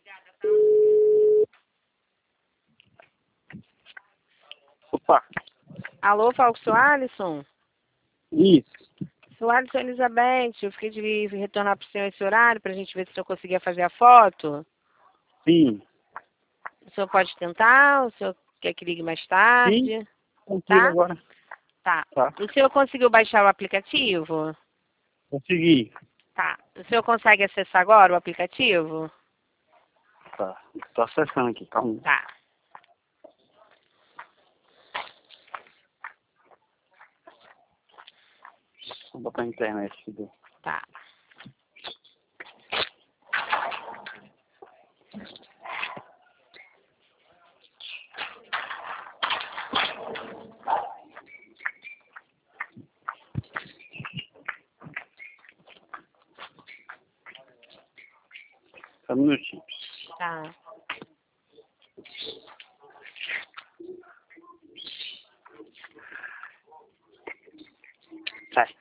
Opa, Alô, fala com o seu Alisson? isso. Seu Alisson Elizabeth, eu fiquei de retornar para o senhor esse horário para a gente ver se eu conseguia fazer a foto. Sim. O senhor pode tentar? O senhor quer que ligue mais tarde? Sim, tranquilo Tá? agora. Tá. Tá. O senhor conseguiu baixar o aplicativo? Consegui. Tá. O senhor consegue acessar agora o aplicativo? Tá. Tô acessando aqui, calma. Tá. Vou botar na internet. Filho. Tá. Só um minutinho. Tá. Sai.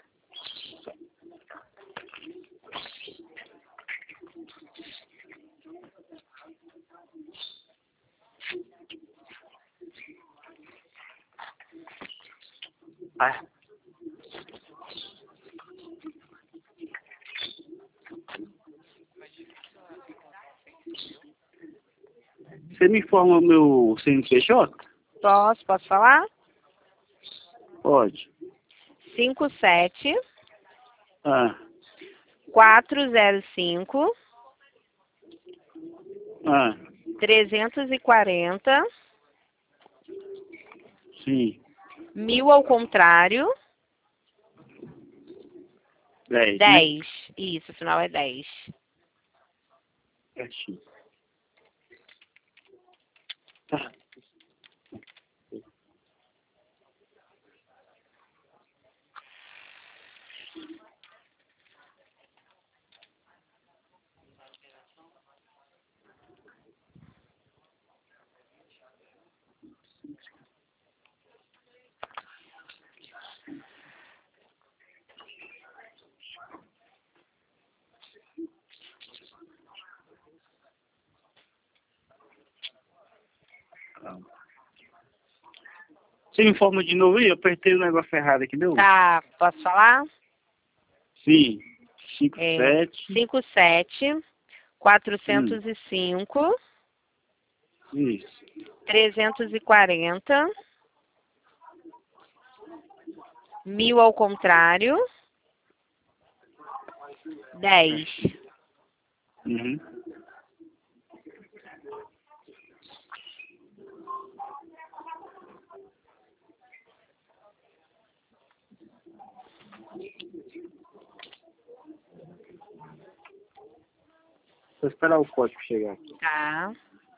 Vai. Você me informa o meu CNPJ? Posso falar? Pode. 57 Ah, 405 ah, 340 sim. 1000 ao contrário. 10, né? 10. Isso, o final é 10. Certinho. Tá. Calma. Você me informa de novo aí? Eu apertei o negócio errado aqui, deu? Tá, posso falar? Sim. 5, É 7. 57 405 Isso. 340 1000 ao contrário. 10. Uhum. Vou esperar o código chegar aqui. Tá.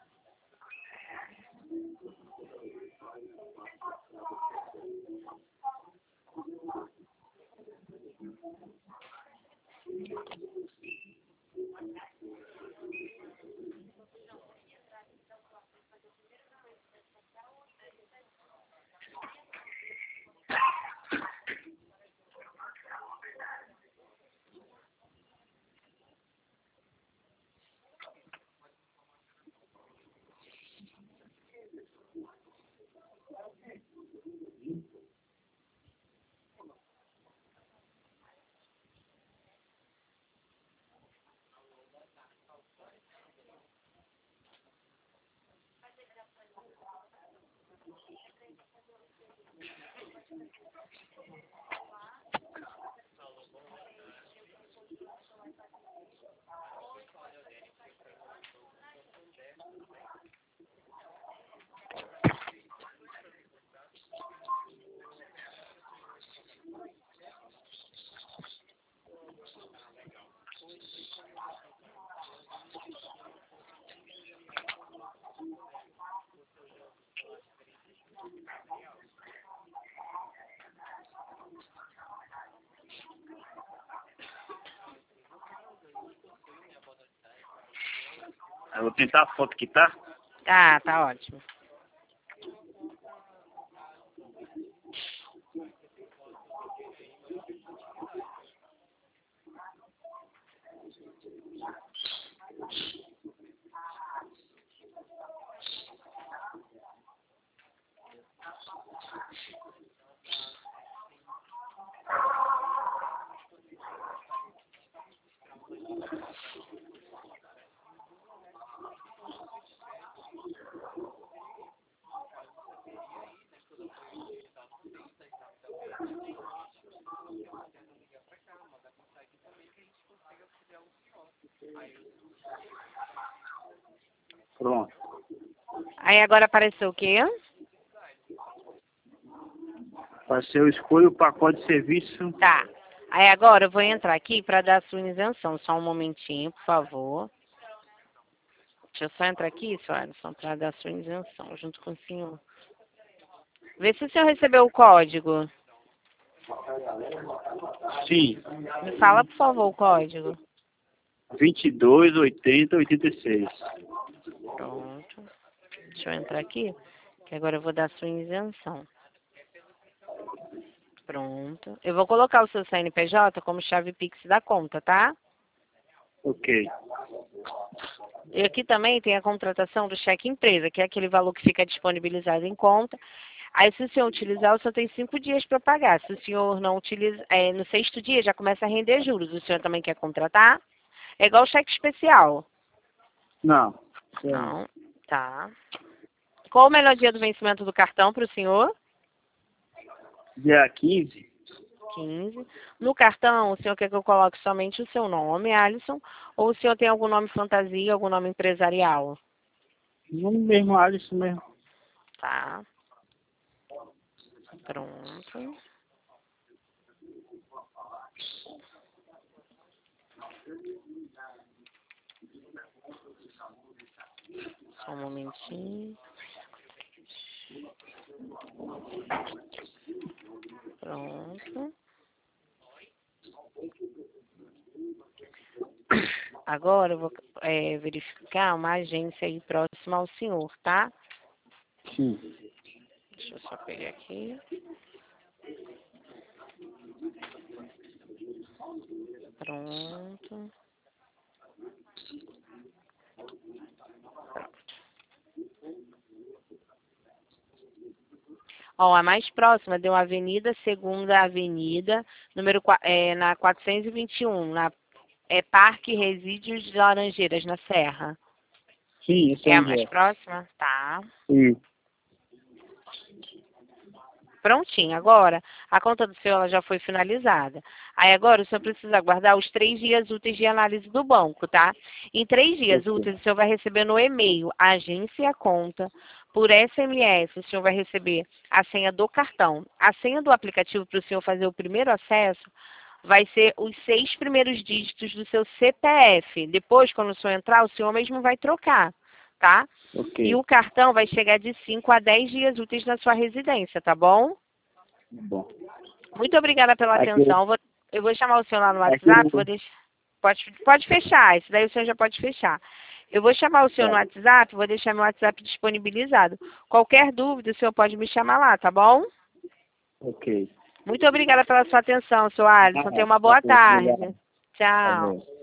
Eu vou tentar a foto que tá. Tá ótimo. Pronto. Aí agora apareceu o quê? Eu escolho o pacote de serviço. Tá. Aí agora eu vou entrar aqui para dar a sua isenção. Só um momentinho, por favor. Deixa eu só entrar aqui, senhor Alisson, para dar a sua isenção junto com o senhor. Vê se o senhor recebeu o código. Sim. Me fala, por favor, o código. 228086. Pronto. Deixa eu entrar aqui, que agora eu vou dar a sua isenção. Pronto. Eu vou colocar o seu CNPJ como chave Pix da conta, tá? Ok. E aqui também tem a contratação do cheque empresa, que é aquele valor que fica disponibilizado em conta. Aí, se o senhor utilizar, o senhor tem 5 dias para pagar. Se o senhor não utiliza, no 6º dia já começa a render juros. O senhor também quer contratar? É igual cheque especial. Não. Não, tá. Qual o melhor dia do vencimento do cartão para o senhor? Dia 15? 15. No cartão, o senhor quer que eu coloque somente o seu nome, Alisson, ou o senhor tem algum nome fantasia, algum nome empresarial? No mesmo Alisson mesmo. Tá. Pronto. Só um momentinho. Pronto. Agora eu vou verificar uma agência aí próxima ao senhor, tá? Sim. Deixa eu só pegar aqui. Pronto. Ó, a mais próxima deu Avenida, Segunda Avenida, na 421, Parque Resídios de Laranjeiras, na Serra. Sim, isso É a aí mais é. próxima? Tá. Sim. Prontinho. Agora, a conta do senhor ela já foi finalizada. Aí agora o senhor precisa aguardar os 3 dias úteis de análise do banco, tá? Em 3 dias úteis, o senhor vai receber no e-mail a agência e a conta. Por SMS, o senhor vai receber a senha do cartão. A senha do aplicativo para o senhor fazer o primeiro acesso vai ser os 6 primeiros dígitos do seu CPF. Depois, quando o senhor entrar, o senhor mesmo vai trocar, tá? Ok. E o cartão vai chegar de 5 a 10 dias úteis na sua residência, tá bom? Bom. Muito obrigada pela Aqui, atenção. Eu vou chamar o senhor lá no aqui WhatsApp. Pode fechar. Esse daí o senhor já pode fechar. Eu vou chamar o senhor no WhatsApp. Vou deixar meu WhatsApp disponibilizado. Qualquer dúvida, o senhor pode me chamar lá, tá bom? ok. Muito obrigada pela sua atenção, senhor Alisson. Tenha uma boa tarde. Tá Tchau. bom.